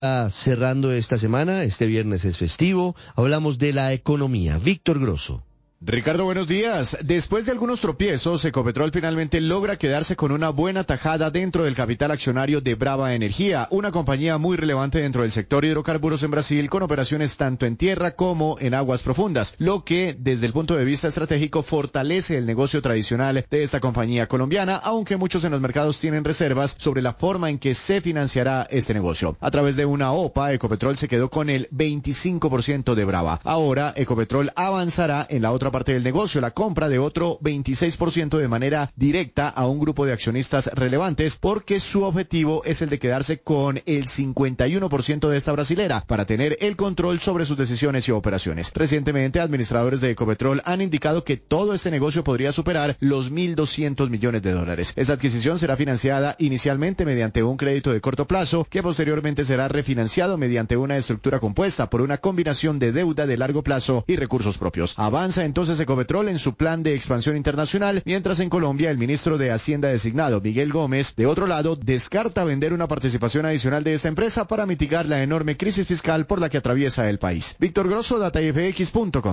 Cerrando esta semana, este viernes es festivo, hablamos de la economía. Víctor Grosso. Ricardo, buenos días. Después de algunos tropiezos, Ecopetrol finalmente logra quedarse con una buena tajada dentro del capital accionario de Brava Energía, una compañía muy relevante dentro del sector hidrocarburos en Brasil, con operaciones tanto en tierra como en aguas profundas, lo que desde el punto de vista estratégico fortalece el negocio tradicional de esta compañía colombiana, aunque muchos en los mercados tienen reservas sobre la forma en que se financiará este negocio. A través de una OPA, Ecopetrol se quedó con el 25% de Brava. Ahora, Ecopetrol avanzará en la otra parte del negocio, la compra de otro 26% de manera directa a un grupo de accionistas relevantes, porque su objetivo es el de quedarse con el 51% de esta brasilera para tener el control sobre sus decisiones y operaciones. Recientemente, administradores de Ecopetrol han indicado que todo este negocio podría superar los $1.200 millones. Esta adquisición será financiada inicialmente mediante un crédito de corto plazo, que posteriormente será refinanciado mediante una estructura compuesta por una combinación de deuda de largo plazo y recursos propios. Avanza entonces Ecopetrol en su plan de expansión internacional, mientras en Colombia el ministro de Hacienda designado, Miguel Gómez, de otro lado, descarta vender una participación adicional de esta empresa para mitigar la enorme crisis fiscal por la que atraviesa el país. Víctor Grosso, datafx.com.